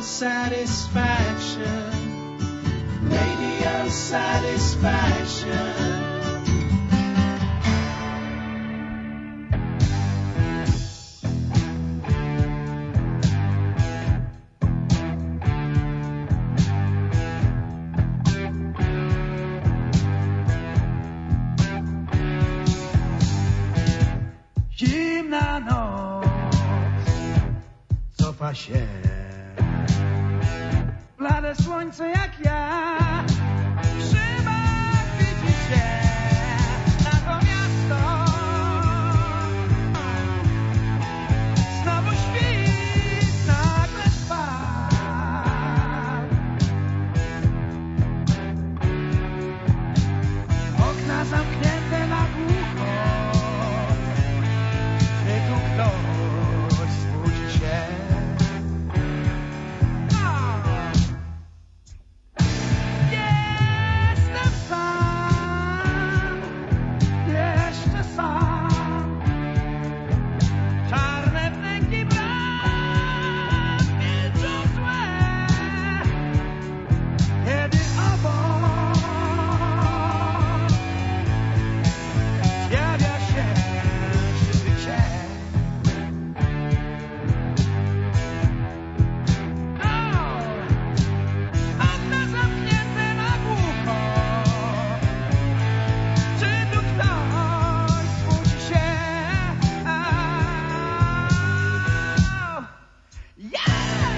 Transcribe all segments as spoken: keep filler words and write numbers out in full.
satisfaction, radio satisfaction. Zimna noc cofa się, blade słońce jak ja, trzyma widzi się na to miasto. Znowu świt nagle spadł, okna zamknięte na głucho. Czy tu ktoś zbudzi się? Jestem sam, jeszcze sam. Czarne wnęki bram milczą złe, kiedy obok zjawia się życie. Okna zamknięte na głucho. Czy tu ktoś zbudzi się? Yeah!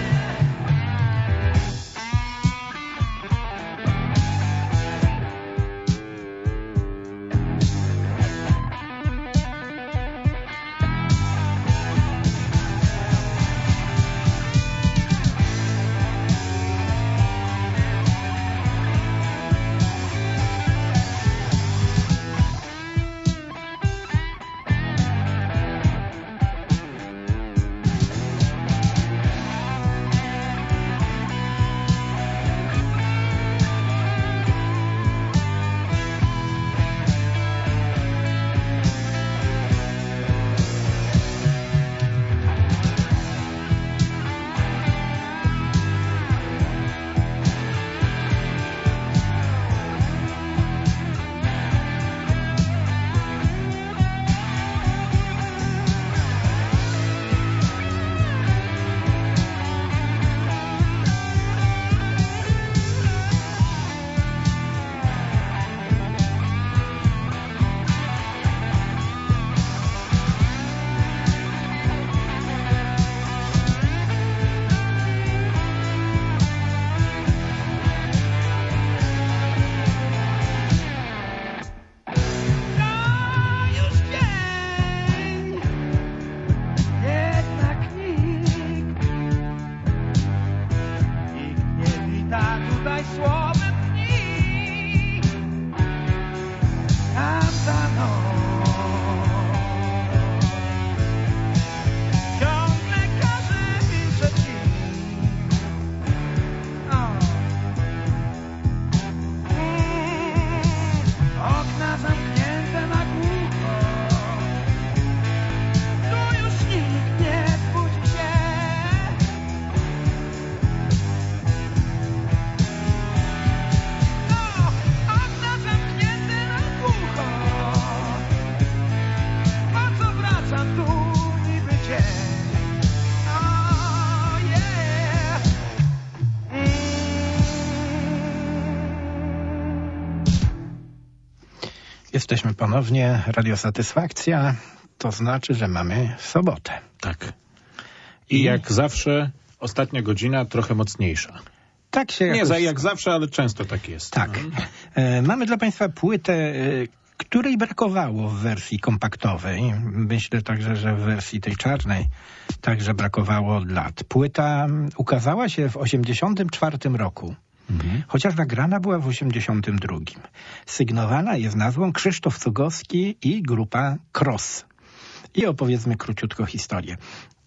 Jesteśmy ponownie, Radio Satysfakcja, to znaczy, że mamy sobotę. Tak. I, I jak zawsze ostatnia godzina trochę mocniejsza. Tak się Nie jakoś... za jak zawsze, ale często tak jest. Tak. No. E, mamy dla Państwa płytę, e, której brakowało w wersji kompaktowej. Myślę także, że w wersji tej czarnej także brakowało od lat. Płyta ukazała się w osiemdziesiątym czwartym roku. Mhm. Chociaż nagrana była w osiemdziesiątym drugim. Sygnowana jest nazwą Krzysztof Cugowski i grupa Cross. I opowiedzmy króciutko historię.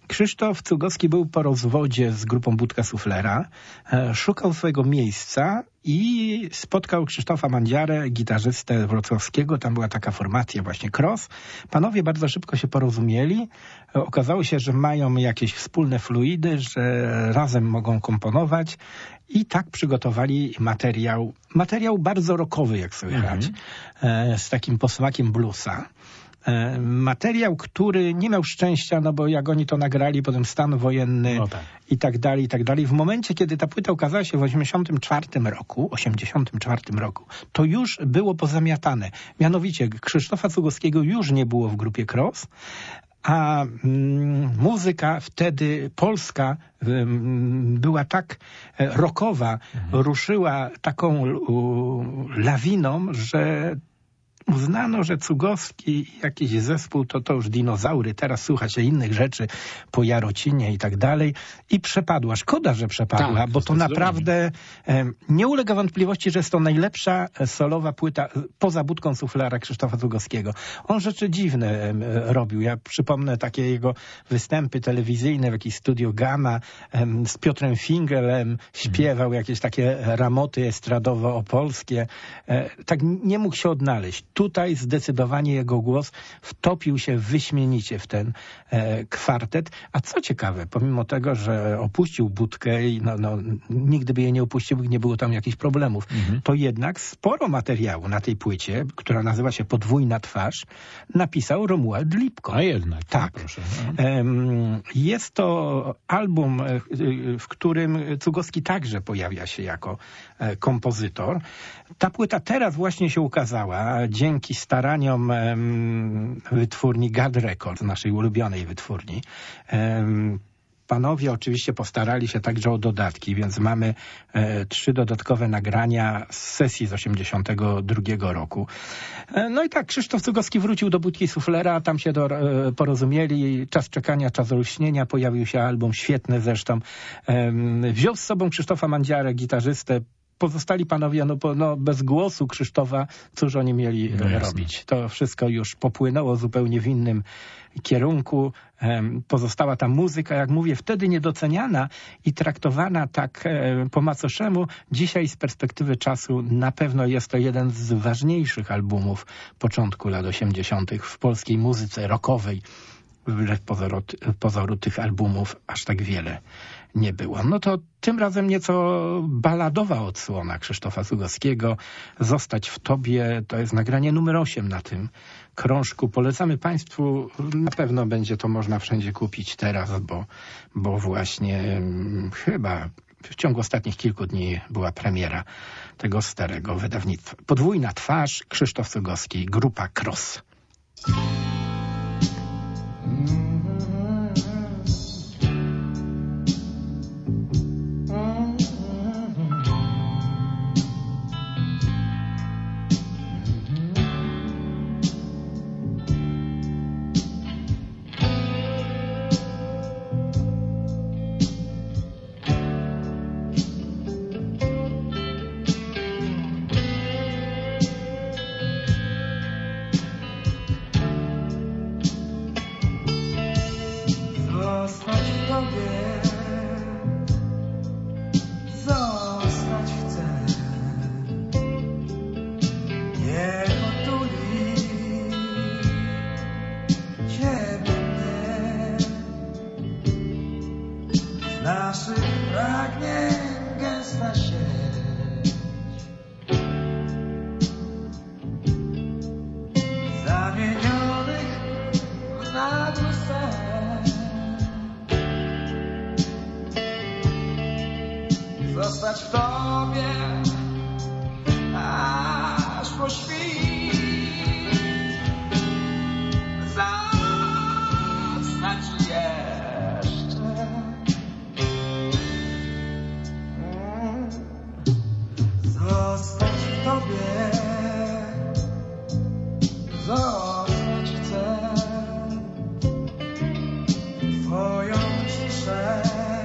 Krzysztof Cugowski był po rozwodzie z grupą Budka Suflera, e, szukał swojego miejsca i spotkał Krzysztofa Mandziarę, gitarzystę wrocławskiego. Tam była taka formacja właśnie Cross. Panowie bardzo szybko się porozumieli. E, okazało się, że mają jakieś wspólne fluidy, że razem mogą komponować i tak przygotowali materiał. Materiał bardzo rockowy, jak słychać, mhm. e, z takim posmakiem bluesa. Materiał, który nie miał szczęścia, no bo jak oni to nagrali, potem stan wojenny no tak. i tak dalej, i tak dalej. W momencie, kiedy ta płyta ukazała się w osiemdziesiątym czwartym roku, osiemdziesiątym czwartym roku, to już było pozamiatane. Mianowicie Krzysztofa Cugowskiego już nie było w grupie Cross, a mm, muzyka wtedy polska mm, była tak rockowa, mhm. ruszyła taką u, lawiną, że uznano, że Cugowski i jakiś zespół to to już dinozaury, teraz słucha się innych rzeczy po Jarocinie i tak dalej i przepadła. Szkoda, że przepadła, tak, bo to naprawdę e, nie ulega wątpliwości, że jest to najlepsza solowa płyta poza Budką Suflera Krzysztofa Cugowskiego. On rzeczy dziwne e, robił. Ja przypomnę takie jego występy telewizyjne w jakimś studiu Gamma e, z Piotrem Fingelem śpiewał hmm. jakieś takie ramoty estradowo-opolskie. E, tak nie mógł się odnaleźć. Tutaj zdecydowanie jego głos wtopił się wyśmienicie w ten e, kwartet. A co ciekawe, pomimo tego, że opuścił Budkę i no, no, nigdy by jej nie opuścił, nie było tam jakichś problemów, mhm. to jednak sporo materiału na tej płycie, która nazywa się Podwójna twarz, napisał Romuald Lipko. A jednak. Tak. Proszę. E, jest to album, w którym Cugowski także pojawia się jako e, kompozytor. Ta płyta teraz właśnie się ukazała dzięki staraniom um, wytwórni Gad Records, naszej ulubionej wytwórni. Um, Panowie oczywiście postarali się także o dodatki, więc mamy e, trzy dodatkowe nagrania z sesji z osiemdziesiątego drugiego roku. E, no i tak, Krzysztof Cugowski wrócił do Budki Suflera, tam się do, e, porozumieli, czas czekania, czas olśnienia, pojawił się album, świetny zresztą. E, wziął z sobą Krzysztofa Mandziarę, gitarzystę. Pozostali panowie, no, no bez głosu Krzysztofa, cóż oni mieli no robić? To wszystko już popłynęło zupełnie w innym kierunku. Pozostała ta muzyka, jak mówię, wtedy niedoceniana i traktowana tak po macoszemu. Dzisiaj z perspektywy czasu na pewno jest to jeden z ważniejszych albumów początku lat osiemdziesiątych w polskiej muzyce rockowej. Wbrew pozoru, pozoru tych albumów aż tak wiele nie było. No to tym razem nieco baladowa odsłona Krzysztofa Cugowskiego. Zostać w tobie, to jest nagranie numer osiem na tym krążku. Polecamy państwu, na pewno będzie to można wszędzie kupić teraz, bo, bo właśnie hmm, chyba w ciągu ostatnich kilku dni była premiera tego starego wydawnictwa. Podwójna twarz, Krzysztof Cugowski, grupa Cross. Zostać w tobie, aż po świt. Zostać jeszcze. Zostać w tobie, zostać chcę. Twoją ciszę.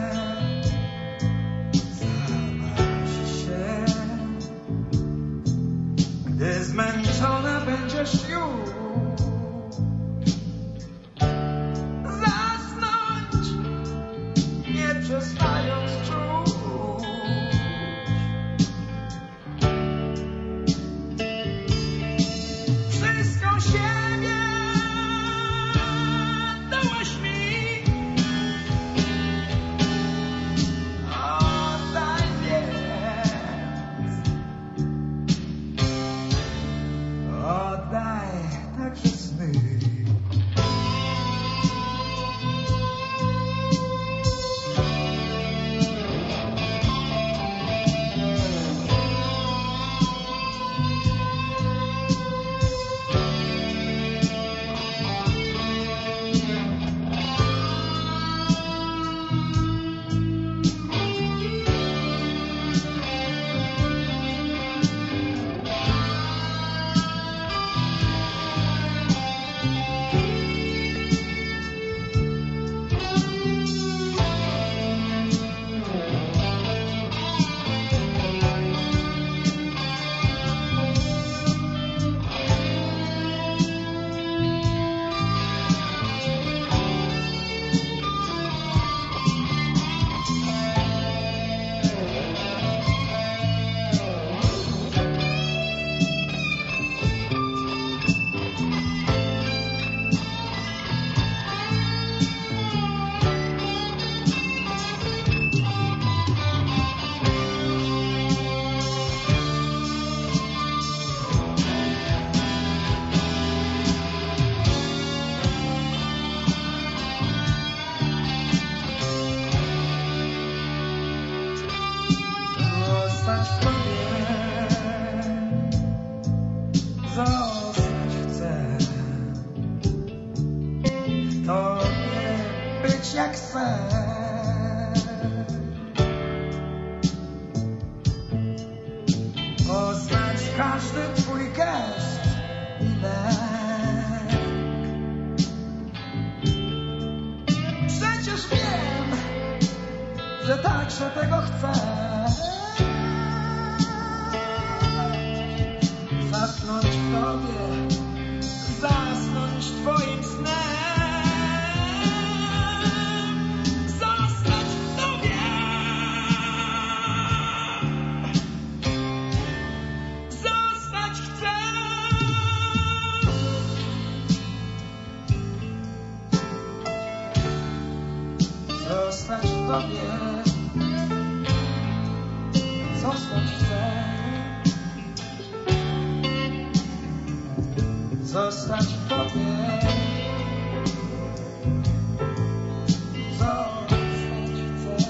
Gdy zmęczona będziesz już, zasnąć. zając czuł. Wszystko siebie dałaś mi. Oddaj więc. Oddaj także sny. Zostać w tobie, zostać chcę. Tobie być jak sen. Poznać każdy twój gest i lęk. Przecież wiem, że także tego chcę. Zasnąć w tobie, zasnąć twoim snem. Zostać w tobie. Zostać chcę. Zostać w tobie. Zostać chcę. Zostać w tobie. Zostać chcę.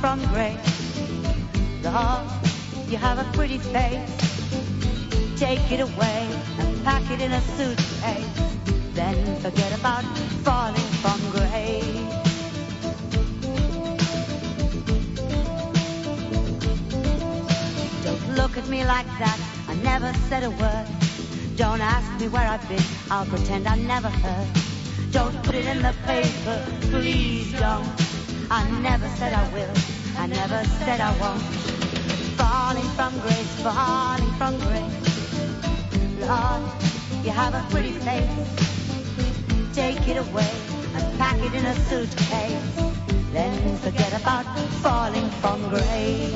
from grace. Lord, you have a pretty face. Take it away and pack it in a suitcase. Then forget about falling from grace. Don't look at me like that, I never said a word. Don't ask me where I've been, I'll pretend I never heard. Don't put it in the paper, please don't. I never said I will, I never said I won't. Falling from grace, falling from grace. Lord, you have a pretty face. Take it away and pack it in a suitcase. Then forget about falling from grace.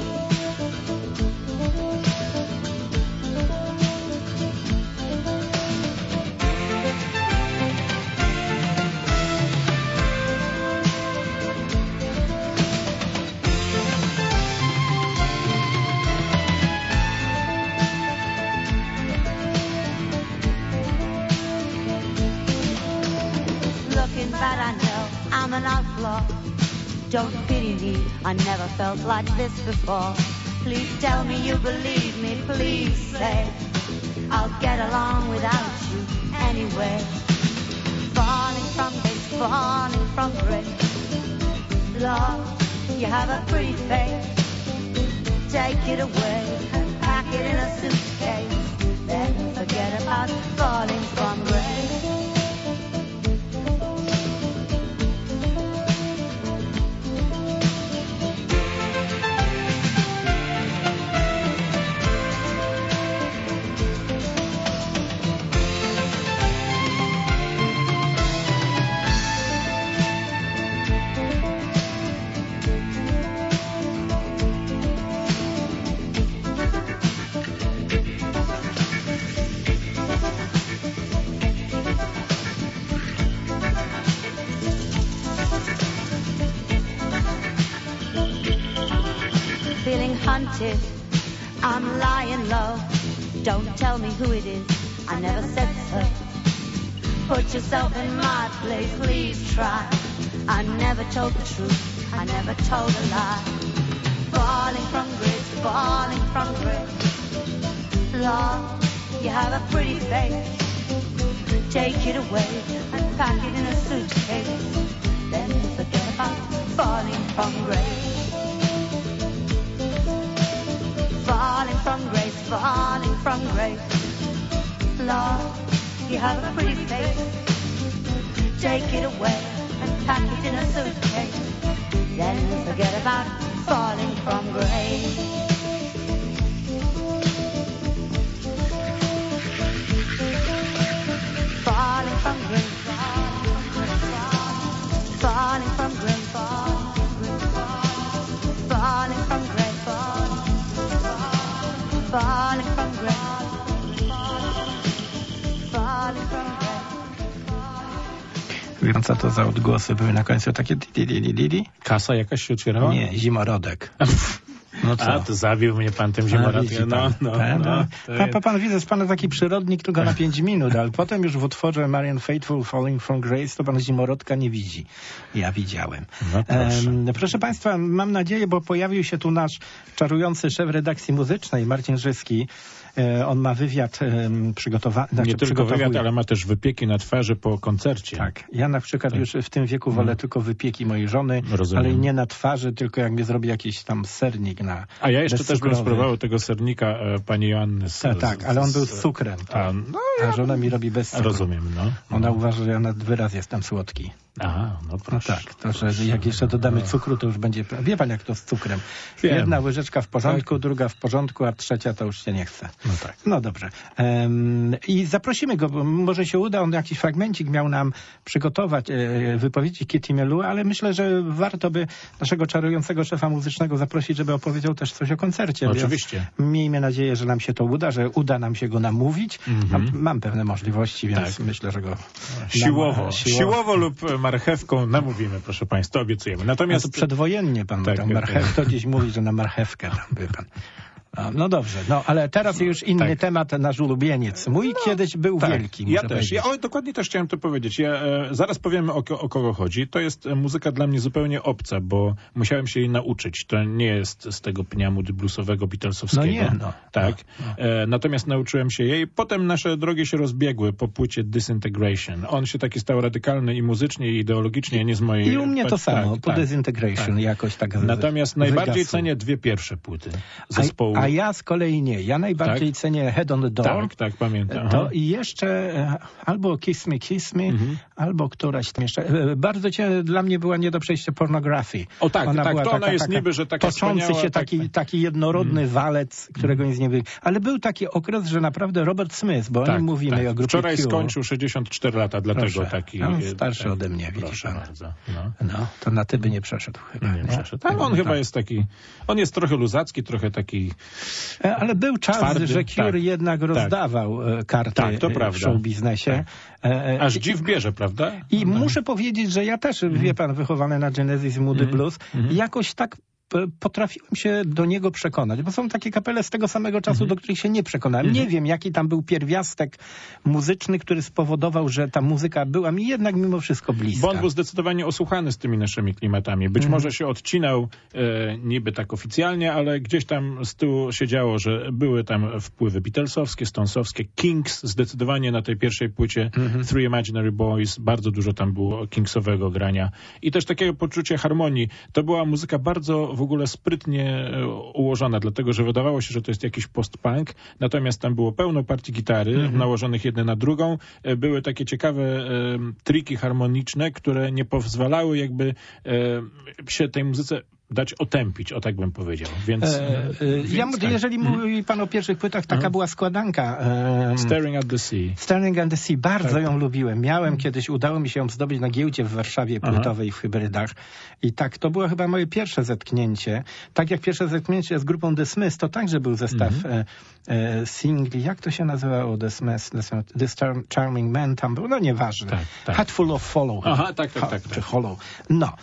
But I know I'm an outlaw. Don't pity me, I never felt like this before. Please tell me you believe me, please say I'll get along without you anyway. Falling from grace, falling from grace. Lord, you have a pretty face. Take it away and pack it in a suitcase. Then forget about falling from grace. Hunted, I'm lying low. Don't tell me who it is, I never said so. Put yourself in my place, please try. I never told the truth, I never told a lie. Falling from grace, falling from grace. Lord, you have a pretty face. Take it away and pack it in a suitcase. Then forget about falling from grace. Falling from grace, falling from grace. Lord, you have a pretty face. Take it away and pack it in a suitcase. Then forget about falling from grace. Falling from grace, falling from grace, falling from grace, falling from grace, falling from grace. Wiem, co to za odgłosy były na końcu takie di di di di di. Kasa jakaś się otwierała? Nie, zimorodek. No co? A, to zabił mnie pan tym zimorodkiem. No, no, no, no, pan, pan, pan widzę, z pana taki przyrodnik tylko na pięć minut, ale potem już w utworze Marian Faithfull Falling from Grace to pan zimorodka nie widzi. Ja widziałem. No, proszę. Um, proszę państwa, mam nadzieję, bo pojawił się tu nasz czarujący szef redakcji muzycznej, Marcin Żyski. On ma wywiad um, przygotowany. Znaczy nie tylko wywiad, ale ma też wypieki na twarzy po koncercie. Tak. Ja na przykład tak. już w tym wieku wolę hmm. tylko wypieki mojej żony, Rozumiem. ale nie na twarzy, tylko jak mnie zrobi jakiś tam sernik na A ja jeszcze też bym spróbował tego sernika e, pani Joanny z, Ta, Tak, ale on był z cukrem. A, no, ja, a żona mi robi bez cukru. Rozumiem, no. Ona no. uważa, że ja nad wyraz jestem słodki. Aha, no proszę. No tak, to, że jak jeszcze dodamy cukru, to już będzie... Wie pan, jak to z cukrem. Wiem. Jedna łyżeczka w porządku, tak. druga w porządku, a trzecia to już się nie chce. No tak. No dobrze. Um, I zaprosimy go, bo może się uda, on jakiś fragmencik miał nam przygotować, e, wypowiedzi Kitty Melua, ale myślę, że warto by naszego czarującego szefa muzycznego zaprosić, żeby opowiedział też coś o koncercie. No, oczywiście. Miejmy nadzieję, że nam się to uda, że uda nam się go namówić. Mm-hmm. Mam, mam pewne możliwości, więc tak. myślę, że go... Siłowo, nam, siłowo. siłowo lub marchewką namówimy, proszę państwa, obiecujemy. Natomiast... No to przedwojennie pan tak, tam marchew, to gdzieś mówi, że na marchewkę, wie pan. A, no dobrze, no ale teraz już inny tak. temat, nasz ulubieniec. Mój no, kiedyś był tak, wielki. Ja też. Ja, o, dokładnie też chciałem to powiedzieć. Ja, e, zaraz powiemy o, o kogo chodzi. To jest muzyka dla mnie zupełnie obca, bo musiałem się jej nauczyć. To nie jest z tego pnia moody bluesowego, beatlesowskiego. No nie, no. Tak. No, no. E, natomiast nauczyłem się jej. Potem nasze drogi się rozbiegły po płycie Disintegration. On się taki stał radykalny i muzycznie, i ideologicznie, nie z mojej... I u mnie to samo, tak, po tak, Disintegration tak. jakoś tak Natomiast wygasło. najbardziej cenię dwie pierwsze płyty zespołu. A, a ja z kolei nie. Ja najbardziej tak? cenię Head on the Door. Tak, tak, pamiętam. To i jeszcze albo Kiss Me, Kiss Me, mhm. albo któraś tam jeszcze. Bardzo cię, dla mnie była nie do przejścia Pornography. O tak, ona tak, była to taka, ona jest taka, niby, że taka toczący się tak, taki, tak. taki jednorodny mm. walec, którego mm. nic nie było. Ale był taki okres, że naprawdę Robert Smith, bo tak, o nim mówimy, tak. o grupie Wczoraj Cure. skończył sześćdziesiąt cztery lata, dlatego Proszę. taki... On starszy tak, ode mnie, proszę widzisz pan. bardzo. No. no, to na ty by nie przeszedł chyba. Nie, nie? przeszedł. Tak, on no. chyba jest taki... On jest trochę luzacki, trochę taki... Ale był czas, twardy, że Cure tak, jednak rozdawał tak. karty tak, to prawda. w show biznesie. Tak. Aż dziw bierze, prawda? I no. muszę powiedzieć, że ja też, mm. wie pan, wychowany na Genesis i Moody mm. Blues, mm. jakoś tak potrafiłem się do niego przekonać, bo są takie kapele z tego samego czasu, mm-hmm. do których się nie przekonałem. Mm-hmm. Nie wiem, jaki tam był pierwiastek muzyczny, który spowodował, że ta muzyka była mi jednak mimo wszystko bliska. Bo on był zdecydowanie osłuchany z tymi naszymi klimatami. Być mm-hmm. może się odcinał e, niby tak oficjalnie, ale gdzieś tam z tyłu się działo, że były tam wpływy Beatlesowskie, Stonesowskie, Kings zdecydowanie na tej pierwszej płycie, mm-hmm. Three Imaginary Boys, bardzo dużo tam było Kingsowego grania i też takiego poczucia harmonii. To była muzyka bardzo w ogóle sprytnie ułożona, dlatego, że wydawało się, że to jest jakiś post-punk, natomiast tam było pełno partii gitary mm-hmm. nałożonych jedne na drugą. Były takie ciekawe e, triki harmoniczne, które nie pozwalały jakby e, się tej muzyce dać otępić, o tak bym powiedział. Więc, e, e, więc ja, tak. Jeżeli mm. mówi pan o pierwszych płytach, taka mm. była składanka. E, Staring at the Sea. Staring at the Sea. Bardzo tak. ją lubiłem. Miałem mm. kiedyś, udało mi się ją zdobyć na giełdzie w Warszawie płytowej Aha. w hybrydach. I tak, to było chyba moje pierwsze zetknięcie. Tak jak pierwsze zetknięcie z grupą The Smiths, to także był zestaw mm. e, e, singli. Jak to się nazywało? The Smiths, The Char- Charming Man tam był. No nieważne. Tak, tak. Hat Full of Follow. Aha, tak, tak, tak. Czy tak. Hollow. No.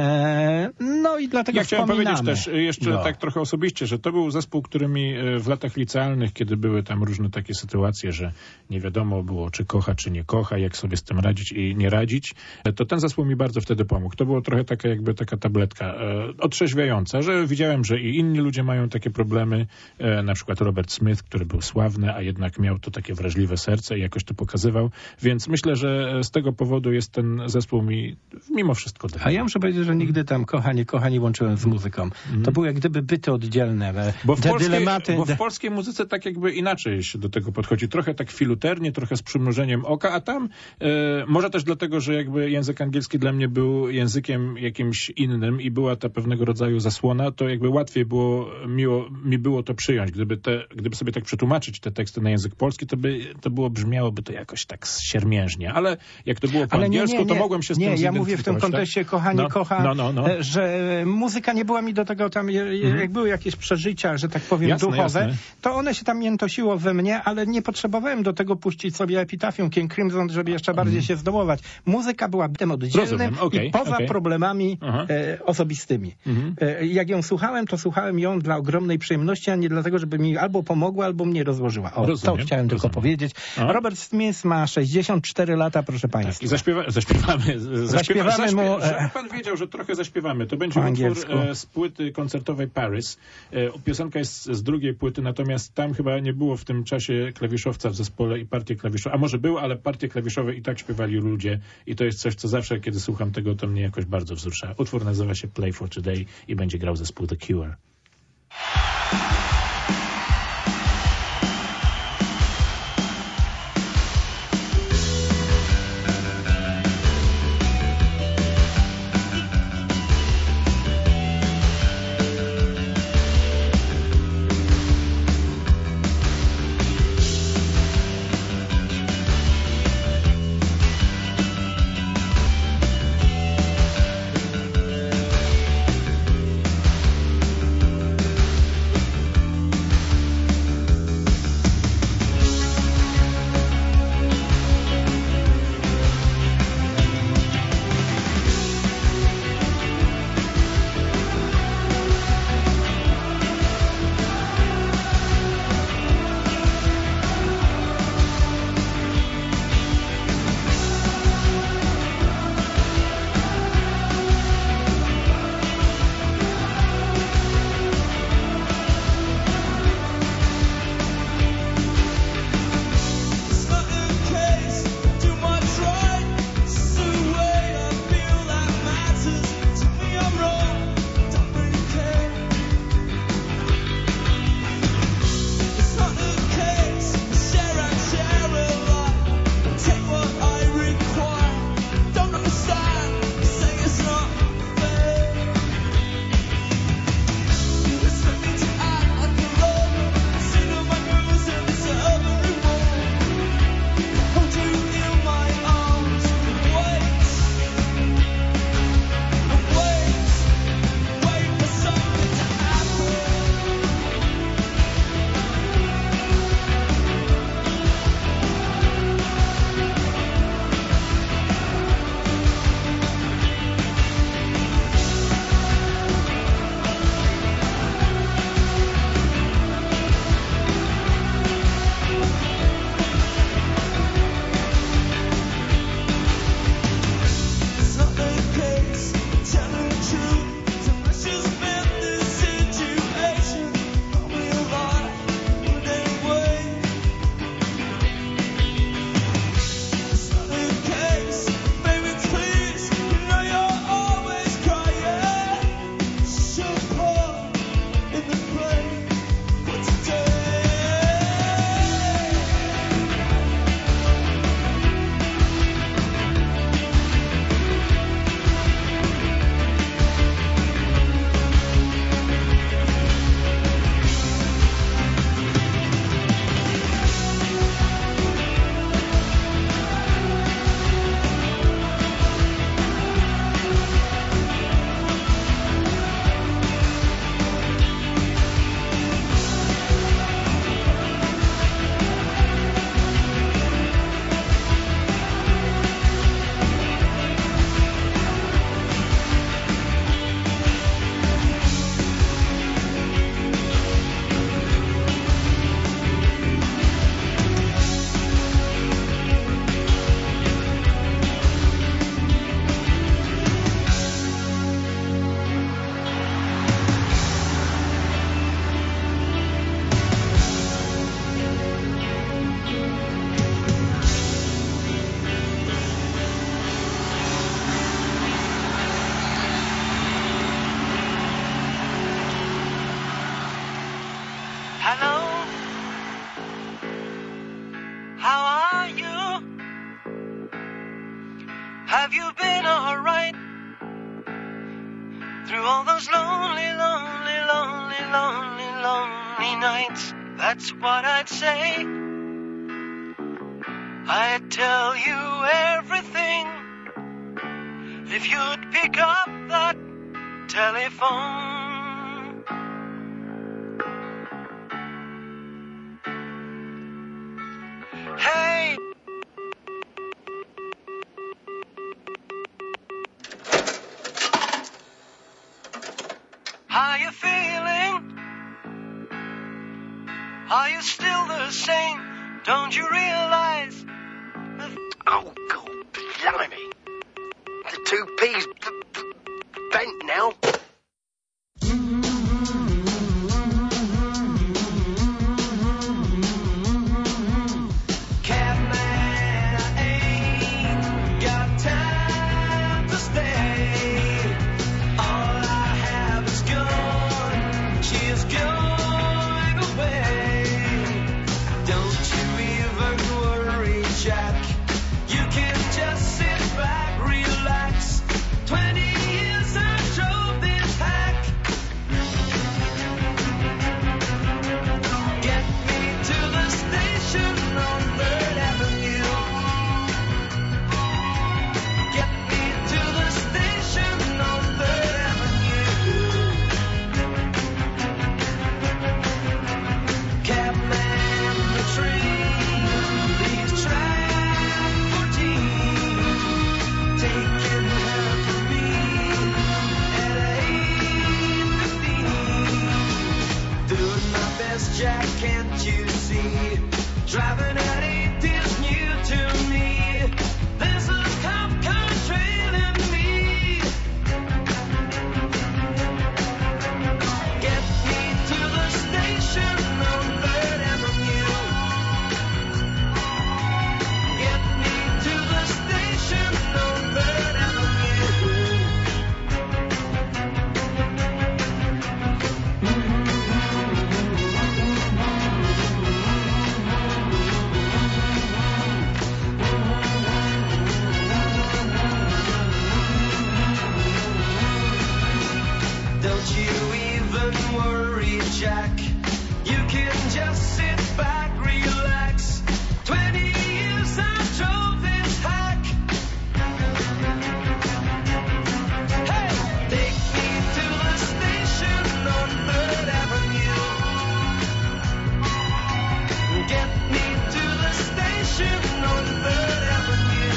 E, no i dlatego Ja chciałem powiedzieć wspominamy. też jeszcze no. tak trochę osobiście, że to był zespół, który mi w latach licealnych, kiedy były tam różne takie sytuacje, że nie wiadomo było, czy kocha, czy nie kocha, jak sobie z tym radzić i nie radzić, to ten zespół mi bardzo wtedy pomógł. To było trochę taka jakby taka tabletka e, otrzeźwiająca, że widziałem, że i inni ludzie mają takie problemy, e, na przykład Robert Smith, który był sławny, a jednak miał to takie wrażliwe serce i jakoś to pokazywał, więc myślę, że z tego powodu jest ten zespół mi mimo wszystko dobry. A ja muszę powiedzieć, że nigdy tam kocha, nie kocha nie łączyłem z muzyką. Mm. To były jak gdyby byty oddzielne. Bo w, Te polskiej, dylematy... bo w polskiej muzyce tak jakby inaczej się do tego podchodzi. Trochę tak filuternie, trochę z przymrużeniem oka, a tam e, może też dlatego, że jakby język angielski dla mnie był językiem jakimś innym i była ta pewnego rodzaju zasłona, to jakby łatwiej było miło, mi było to przyjąć. Gdyby, te, gdyby sobie tak przetłumaczyć te teksty na język polski, to by to było, brzmiałoby to jakoś tak siermiężnie. Ale jak to było po Ale angielsku, nie, nie, nie. to mogłem się z nie, tym Nie, ja mówię w tym kontekście tak? kochanie, no, kocha, no, no, no. że muzyka nie była mi do tego tam, mhm. jak były jakieś przeżycia, że tak powiem, jasne, duchowe, jasne. to one się tam miętosiło we mnie, ale nie potrzebowałem do tego puścić sobie epitafium King Crimson, żeby jeszcze bardziej mhm. się zdołować. Muzyka była bytem oddzielnym okay, i poza okay. problemami e, osobistymi. Mhm. E, jak ją słuchałem, to słuchałem ją dla ogromnej przyjemności, a nie dlatego, żeby mi albo pomogła, albo mnie rozłożyła. O, rozumiem, to chciałem rozumiem. tylko powiedzieć. Aha. Robert Smith ma sześćdziesiąt cztery lata, proszę państwa. Tak, i zaśpiewa, zaśpiewamy. Zaśpiewa, zaśpiewamy zaśpiew, mu... Żeby pan wiedział, że trochę zaśpiewamy. To będzie utwór e, z płyty koncertowej Paris. E, piosenka jest z drugiej płyty, natomiast tam chyba nie było w tym czasie klawiszowca w zespole i partie klawiszowe. A może był, ale partie klawiszowe i tak śpiewali ludzie. I to jest coś, co zawsze, kiedy słucham tego, to mnie jakoś bardzo wzrusza. Utwór nazywa się Play for Today i będzie grał zespół The Cure. Hello, how are you? Have you been alright through all those lonely, lonely, lonely, lonely, lonely nights? That's what I'd say. I'd tell you everything if you'd pick up that telephone. Hey! How you feeling? Are you still the same? Don't you realize? Oh, God, blimey. The two P's b- b- bent now. Catman, I ain't got time to stay. All I have is gone. She is going away. Don't you even worry, Jack. You can just sit back, relax. Twenty years I drove this hack. Get me to the station on Third Avenue. Get me to the station on Third Avenue. Cabman, the train, these track fourteen, taking her to me at eight fifteen. Doing my best, Jack, can't you see? Driving at eight is new to me. There's a cop car trailing me. Get me to the station on Third Avenue. Get me to the station on Third Avenue. Don't you even worry, Jack. You can just sit back, relax. Twenty years I drove this hack. Hey, take me to the station on Third Avenue. Get me to the station on Third Avenue.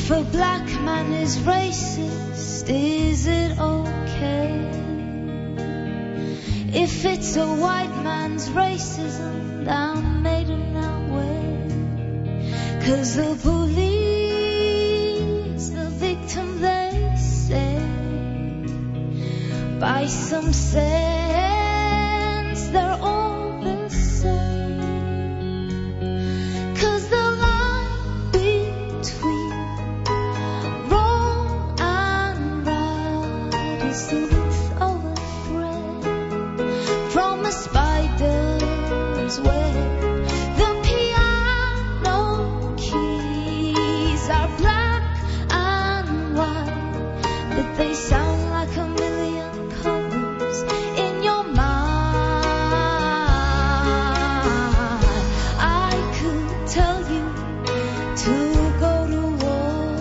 If a black man is racist, is it okay? If it's a white man's racism, I'm made in that way. 'Cause the police, the victim they say, by some sense they're all the same. 'Cause the line between wrong and right is the width of a thread from a spider's web. The piano keys are black and white, but they sound like a million colors in your mind. I could tell you to go to war,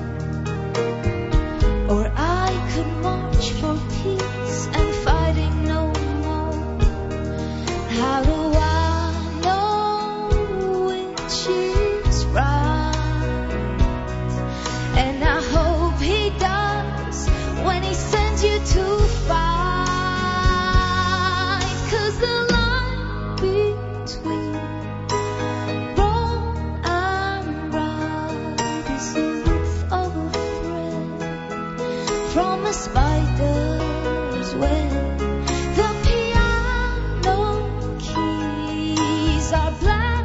or I could march for peace and fighting no more. How do I know which is right? And I hope he does when he sends you to fight. 'Cause the line between wrong and right is the width of a thread from a spider's web. The piano keys are black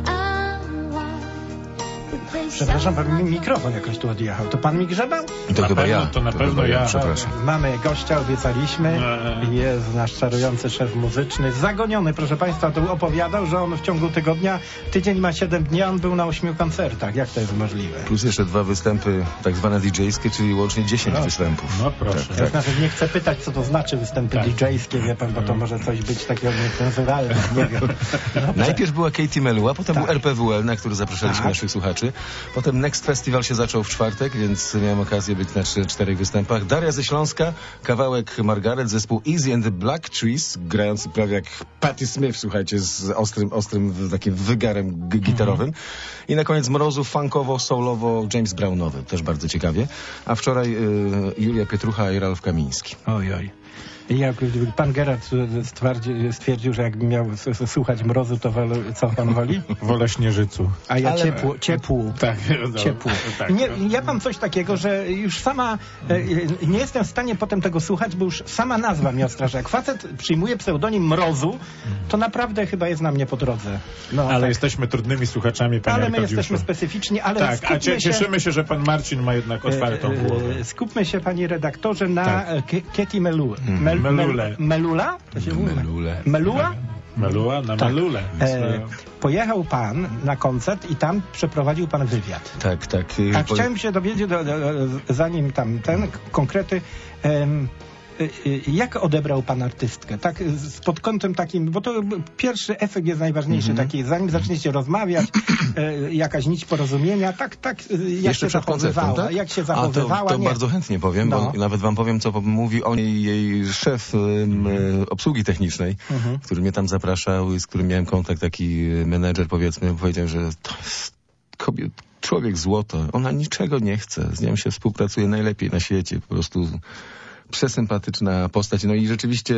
and white, but they Przepraszam, sound pan mi like a mikrofon jakoś tu odjechał. To pan mi grzebał? To Na chyba pewno, ja. to na pewno chyba ja. Przepraszam. Mamy gościa, obiecaliśmy. Eee. Jest nasz czarujący szef muzyczny. Zagoniony, proszę państwa, tu opowiadał, że on w ciągu tygodnia, tydzień ma siedem dni, a on był na ośmiu koncertach. Jak to jest możliwe? Plus jeszcze dwa występy tak zwane didżejskie, czyli łącznie dziesięć No. występów. No proszę. Tak, Ja tak. nawet nie chcę pytać, co to znaczy występy Tak. didżejskie, wie pan, bo to może coś być takiego niecenzuralnego, nie wiem. Dobrze. Najpierw była Katie Melua, potem Tak. był R P W L, na który zapraszaliśmy Tak. naszych słuchaczy. Potem Next Festival się zaczął w czwartek, więc miałem okazję być na trzy, czterech występach. Daria ze Śląska, kawałek Margaret, zespół Easy and the Black Trees, grający prawie jak Patti Smith, słuchajcie, z ostrym, ostrym takim wygarem g- gitarowym. I na koniec Mrozów, funkowo, soulowo, James Brownowy, też bardzo ciekawie. A wczoraj y, Julia Pietrucha i Ralf Kamiński. Oj, oj. I jak pan Gerard stwierdził, stwierdził, że jakby miał s- s- słuchać mrozu, to wol, co pan woli? Wolę śnieżycu. A ja Ale- ciepło, ciepło. Tak, no, Ciepło. tak, Nie, no. ja mam coś takiego, że już sama e, e, nie jestem w stanie potem tego słuchać, bo już sama nazwa mnie ostrasza. Jak facet przyjmuje pseudonim Mrozu, to naprawdę chyba jest na mnie po drodze. No, Ale tak. jesteśmy trudnymi słuchaczami, panie Ale my Arkadiuszu. jesteśmy specyficzni, ale Tak, a skupmy cie, się... cieszymy się, że pan Marcin ma jednak otwartą E, e, głowę. Skupmy się, panie redaktorze, na Tak. tak. Katie Melua. Mel, Melule. Melula? To się mówi? Melule. Melua? Melua na Tak. Melule. E, pojechał pan na koncert i tam przeprowadził pan wywiad. Tak, tak. y, A po- chciałem się dowiedzieć, do, do, do, zanim tam ten konkrety, em, y, y, jak odebrał pan artystkę? Tak z- pod kątem takim, bo to pierwszy efekt jest najważniejszy, Mhm. taki, zanim zaczniecie rozmawiać, e, jakaś nić porozumienia, tak, tak, y, jak Jeszcze się przed koncertem, zachowywała, tak? jak się A zachowywała. to, to nie. bardzo chętnie powiem, No. bo nawet wam powiem, co po- mówi o niej jej szef ym, y, obsługi technicznej, Mhm. który mnie tam zapraszał i z którym miałem kontakt, taki y, menedżer, powiedzmy, powiedział, że to jest kobiet, człowiek złoto. Ona niczego nie chce. Z nią się współpracuje najlepiej na świecie. Po prostu przesympatyczna postać. No i rzeczywiście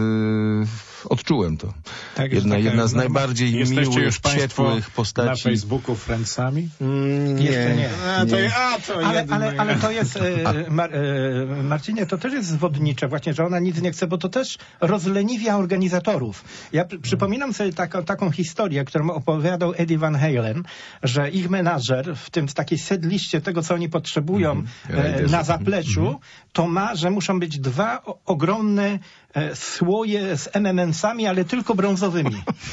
e, odczułem to. Tak, jedna jest taka- jedna z no, najbardziej Jesteście miłych, już państwo ciepłych na postaci. Facebooku friendsami? Mm, Jeszcze nie. A, to, nie. a, to Ale, jedno- ale, ale to jest, e, Mar, e, Marcinie, to też jest zwodnicze właśnie, że ona nic nie chce, bo to też rozleniwia organizatorów. Ja pr- przypominam sobie taką, taką historię, którą opowiadał Eddie Van Halen, że ich menadżer w tym w takiej setliście tego, co oni potrzebują Mhm. e, Raiderzy. na zapleczu, to ma, że muszą być dwa o, ogromne e, słoje z em em em-sami, ale tylko brązowymi.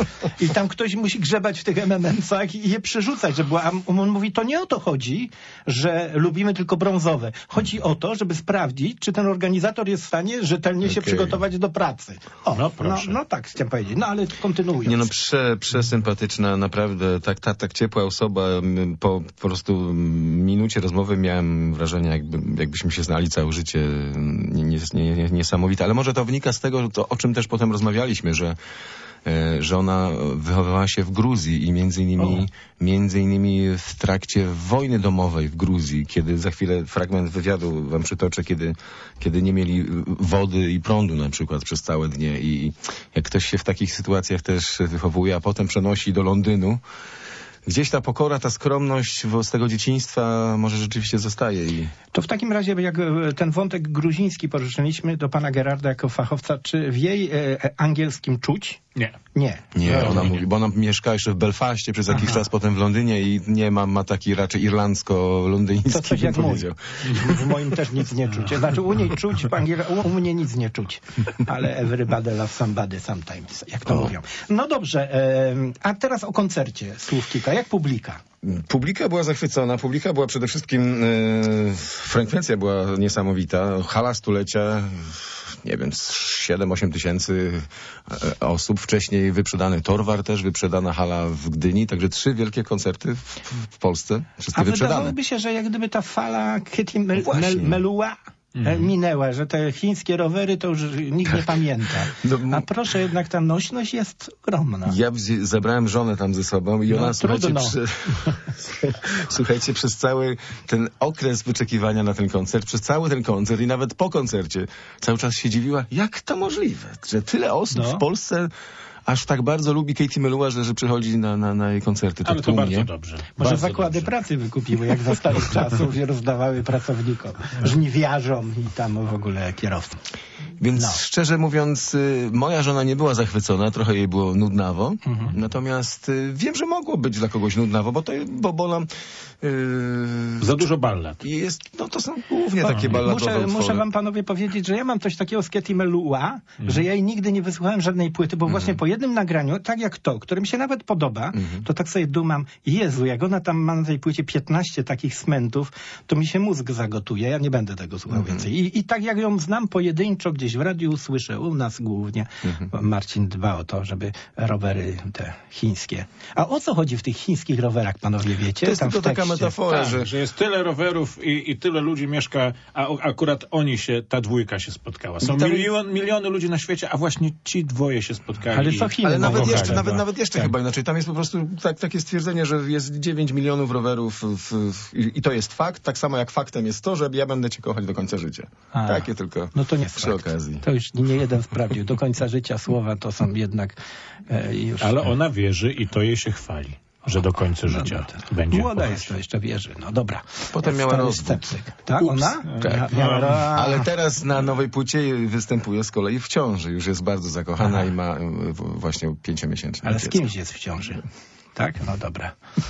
I tam ktoś musi grzebać w tych em em em-sach i je przerzucać, żeby była, a on mówi, to nie o to chodzi, że lubimy tylko brązowe. Chodzi o to, żeby sprawdzić, czy ten organizator jest w stanie rzetelnie się Okej. przygotować do pracy. O, No, no, proszę. no tak chciałem powiedzieć. No ale kontynuując. Nie no, prze, przesympatyczna, naprawdę, tak, tak, tak ciepła osoba. M, Po, po prostu minucie rozmowy miałem wrażenie, jakby, jakbyśmy się znali całe życie. nie, nie, nie, niesamowita. Ale może to wynika z tego, to, o czym też potem rozmawialiśmy, że że ona wychowywała się w Gruzji i między innymi, między innymi w trakcie wojny domowej w Gruzji, kiedy za chwilę fragment wywiadu wam przytoczę, kiedy, kiedy nie mieli wody i prądu na przykład przez całe dnie i jak ktoś się w takich sytuacjach też wychowuje, a potem przenosi do Londynu, gdzieś ta pokora, ta skromność z tego dzieciństwa może rzeczywiście zostaje. I... To w takim razie, jak ten wątek gruziński poruszyliśmy do pana Gerarda jako fachowca, czy w jej e, angielskim czuć? Nie. Nie. Nie, no, ona nie. mówi, bo ona mieszka jeszcze w Belfaście przez jakiś Aha. czas, potem w Londynie i nie ma, ma taki raczej irlandzko-londyński, To coś bym jak mój. powiedział. W moim też nic nie czuć. Znaczy u niej czuć, w angiel- u mnie nic nie czuć. Ale everybody loves somebody sometimes, jak to O. mówią. No dobrze, e, a teraz o koncercie słów kilka. Jak publika? Publika była zachwycona, publika była przede wszystkim, e, frekwencja była niesamowita, hala stulecia, nie wiem, siedem osiem tysięcy e, osób, wcześniej wyprzedany Torwar też, wyprzedana hala w Gdyni, także trzy wielkie koncerty w, w Polsce, wszystkie A wyprzedane. wydawałoby się, że jak gdyby ta fala Kitty Mel- Właśnie. Mel- Melua Mhm. minęła, że te chińskie rowery to już nikt nie pamięta. No, A proszę, jednak ta nośność jest ogromna. Ja wzi- zabrałem żonę tam ze sobą i No, ona, słuchajcie, trudno. przy... słuchajcie, przez cały ten okres wyczekiwania na ten koncert, przez cały ten koncert i nawet po koncercie cały czas się dziwiła, jak to możliwe, że tyle osób No. w Polsce aż tak bardzo lubi Katie Melua, że, że przychodzi na, na, na jej koncerty. Ale to tłumnie. bardzo dobrze. Może bardzo zakłady dobrze. pracy wykupiły, jak za starych czasów i rozdawały pracownikom, żniwiarzom i tam w ogóle kierowcom. Więc No. szczerze mówiąc, y, moja żona nie była zachwycona, trochę jej było nudnawo. Mhm. Natomiast y, wiem, że mogło być dla kogoś nudnawo, bo to bo, bo nam y, Za dużo ballad. jest, no to są głównie takie balladowe Muszę, utwory. muszę wam panowie powiedzieć, że ja mam coś takiego z Katy Melua, Mhm. że ja jej nigdy nie wysłuchałem żadnej płyty, bo właśnie po jednym nagraniu, tak jak to, które mi się nawet podoba, Mhm. to tak sobie dumam, Jezu, jak ona tam ma na tej płycie piętnaście takich smentów, to mi się mózg zagotuje, ja nie będę tego słuchał Mhm. więcej. I, I tak jak ją znam pojedynczo gdzieś w radiu słyszę, u nas głównie, Mhm. Marcin dba o to, żeby rowery te chińskie. A o co chodzi w tych chińskich rowerach, panowie wiecie? To jest Tam w tylko taka tekście. metafora, Tak, że że jest tyle rowerów i, i tyle ludzi mieszka, a o- akurat oni się, ta dwójka się spotkała. Są To jest- milion, miliony ludzi na świecie, a właśnie ci dwoje się spotkali. Ale i- co Chiny ale mogą nawet kochać, jeszcze, no. nawet, nawet jeszcze Tak. chyba inaczej. Tam jest po prostu tak, takie stwierdzenie, że jest dziewięć milionów rowerów w, w, i, i to jest fakt, tak samo jak faktem jest to, że ja będę cię kochać do końca życia. A. Takie tylko No to nie jest przy fakt. okazji. To już nie jeden sprawdził. Do końca życia słowa to są jednak e, już... Ale ona wierzy i to jej się chwali, że do końca życia no, to- będzie Młoda kochać. jest, to jeszcze wierzy. No dobra. Potem miała Stary rozwód. sceptyk. Tak, Ups. ona? Tak. Mia- miała ro- Ale teraz na nowej płycie występuje z kolei w ciąży. Już jest bardzo zakochana Aha. i ma y, w- właśnie pięciomiesięczne Ale z dziecko. kimś jest w ciąży. Tak? No dobra.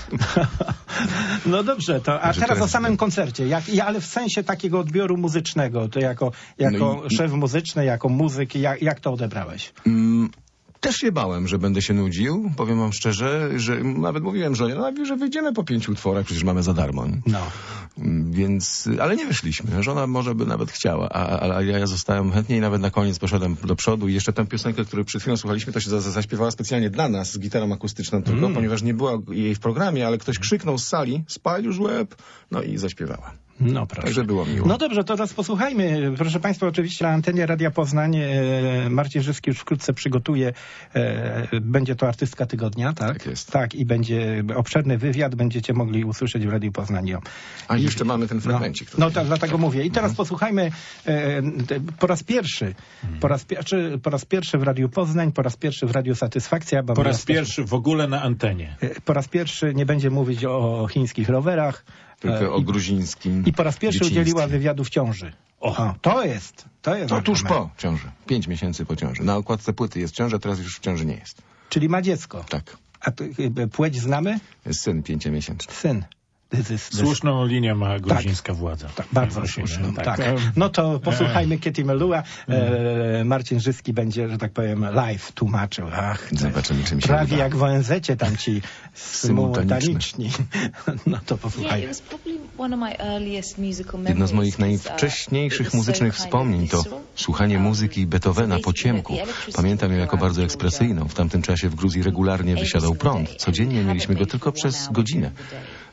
No dobrze, to, a Znaczy teraz o teraz- samym koncercie. Jak, ja, ale w sensie takiego odbioru muzycznego. To jako, jako No i- szef muzyczny, jako muzyk, jak, jak to odebrałeś? Mm, Też się bałem, że będę się nudził. Powiem wam szczerze, że nawet mówiłem żonie, no, że wyjdziemy po pięciu utworach, przecież mamy za darmo. Nie? No. Mm, Więc, ale nie wyszliśmy. Żona może by nawet chciała, a, a, a ja, ja zostałem chętnie i nawet na koniec poszedłem do przodu i jeszcze tę piosenkę, którą przed chwilą słuchaliśmy, to się za, za, zaśpiewała specjalnie dla nas z gitarą akustyczną tylko, Mm. ponieważ nie była jej w programie, ale ktoś krzyknął z sali, spal już łeb, no i zaśpiewała. No proszę. Także było miło. No dobrze, to teraz posłuchajmy. Proszę Państwa, oczywiście na antenie Radia Poznań e, Marcin Żyski już wkrótce przygotuje, e, będzie to artystka tygodnia, tak? Tak jest. Tak, i będzie obszerny wywiad, będziecie mogli usłyszeć w Radiu Poznań. ją. A I- jeszcze mamy ten fragmencik. No, no tutaj. tak, dlatego mówię. I teraz posłuchajmy e, te- po raz pierwszy, po raz pierwszy, po raz pierwszy w Radiu Poznań, po raz pierwszy w Radiu Satysfakcja. Bo Po my raz jesteśmy- pierwszy w ogóle na antenie. e, Po raz pierwszy nie będzie mówić o chińskich rowerach. Tylko e, o i- gruzińskim I po raz pierwszy dzieciństwie. udzieliła wywiadu w ciąży. O, to jest, to jest. To tuż argument. po ciąży. Pięć miesięcy po ciąży. Na okładce płyty jest ciąża, teraz już w ciąży nie jest. Czyli ma dziecko. Tak. A to, y, płeć znamy? Jest syn pięciomiesięczny. Syn. This is, this... Słuszną linię ma gruzińska władza. Tak, bardzo Prosimy, słuszną, tak. E, No to posłuchajmy Katy Melua. E, Marcin Żyski będzie, że tak powiem, live tłumaczył. Ach, to Zobaczymy, czym się prawie uda. jak w O N Z-cie tam ci symultaniczni. No to Yeah, it posłuchajmy. was probably one of my earliest musical memories. Jedno z moich 'cause, uh, najwcześniejszych it was so muzycznych kind of wspomnień to visceral. słuchanie Um, muzyki Beethovena po ciemku. Pamiętam ją jako bardzo ekspresyjną. W tamtym czasie w Gruzji regularnie wysiadał prąd. Codziennie mieliśmy go tylko przez godzinę.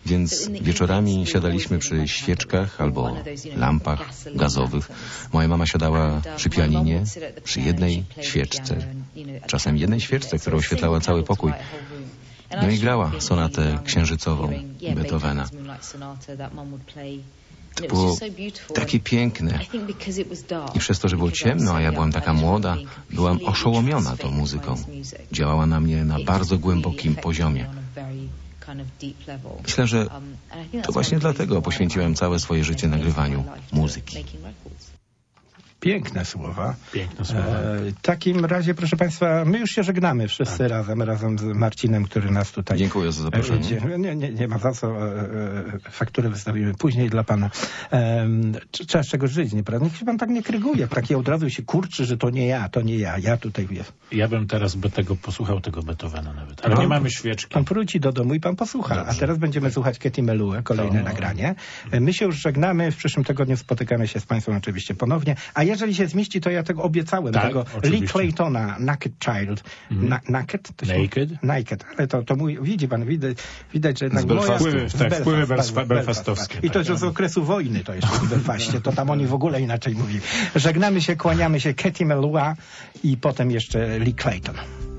Więc wieczorami siadaliśmy przy świeczkach albo lampach gazowych. Moja mama siadała przy pianinie, przy jednej świeczce. Czasem jednej świeczce, która oświetlała cały pokój. No i grała sonatę księżycową Beethovena. To było takie piękne. I przez to, że było ciemno, a ja byłam taka młoda, byłam oszołomiona tą muzyką. Działała na mnie na bardzo głębokim poziomie. Myślę, że to właśnie dlatego poświęciłem całe swoje życie nagrywaniu muzyki. Piękne słowa. Piękne słowa. E, w takim razie, proszę Państwa, my już się żegnamy wszyscy tak. razem, razem z Marcinem, który nas tutaj... Dziękuję za zaproszenie. E, nie, nie, nie ma za co. E, fakturę wystawimy później dla Pana. E, trzeba z czegoś żyć, nieprawda? Niech się Pan tak nie kryguje. Taki od razu się kurczy, że to nie ja, to nie ja. Ja tutaj wiem. Ja bym teraz by tego posłuchał, tego Beethovena nawet. Ale pan, nie mamy świeczki. Pan wróci do domu i Pan posłucha. Dobrze. A teraz będziemy słuchać Katie Melue, kolejne to... nagranie. E, my się już żegnamy. W przyszłym tygodniu spotykamy się z Państwem oczywiście ponownie. A jeżeli się zmieści, to ja tego obiecałem, tak, tego oczywiście. Lee Claytona, Naked Child. Mm. Na, naked? To się naked? Naked, ale to, to mój, widzi pan, widać, widać że jednak z Belfastu. Moja, Wpływy, z tak, Belfast, wpływy Belfast, belfastowskie. I to jest z okresu wojny, to jeszcze w Belfaście, to tam oni w ogóle inaczej mówili. Żegnamy się, kłaniamy się, Katie Melue i potem jeszcze Lee Clayton.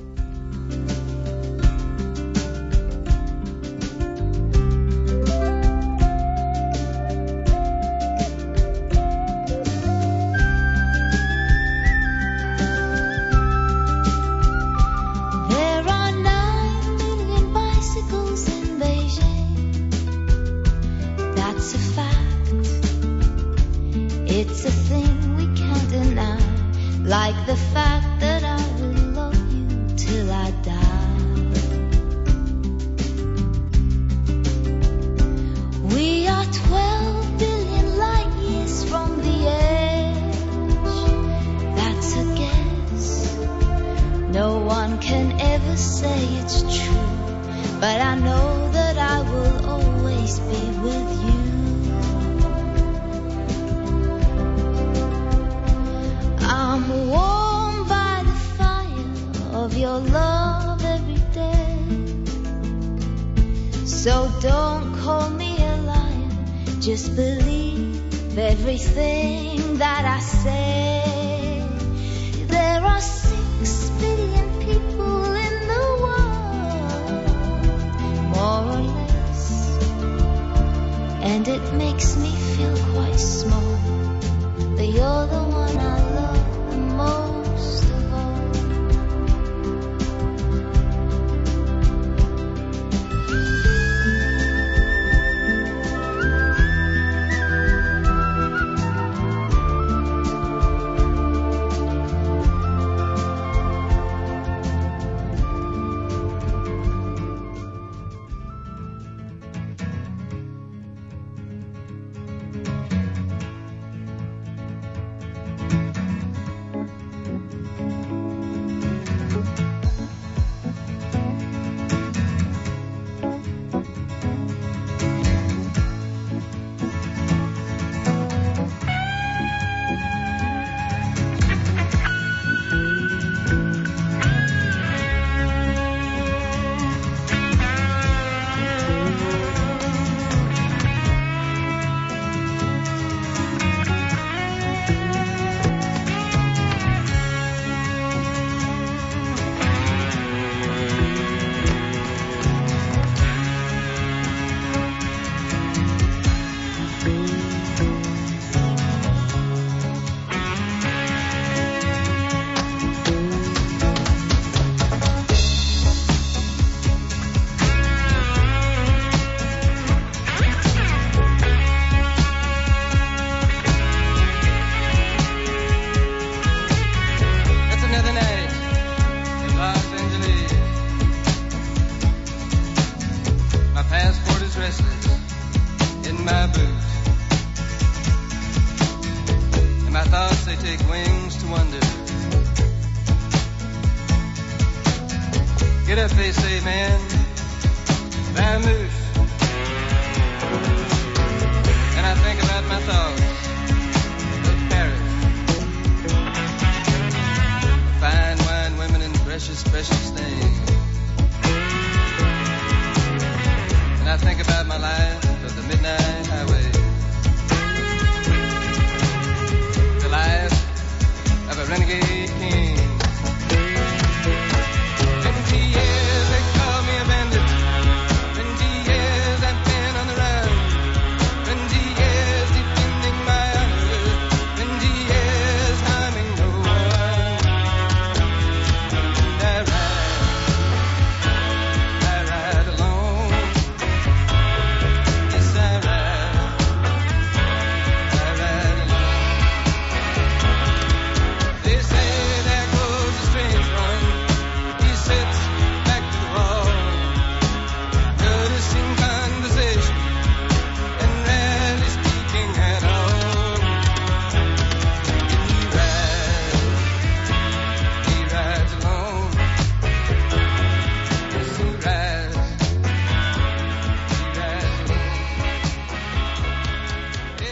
It's a thing we can't deny, like the fact that I will love you till I die. We are twelve billion light years from the edge. That's a guess. No one can ever say it's true, but I know that I will always be with you. I'm warmed by the fire of your love every day. So don't call me a liar, just believe everything that I say. There are six billion people in the world, more or less, and it makes me feel quite small, but you're the one I love most of all. I think about my life,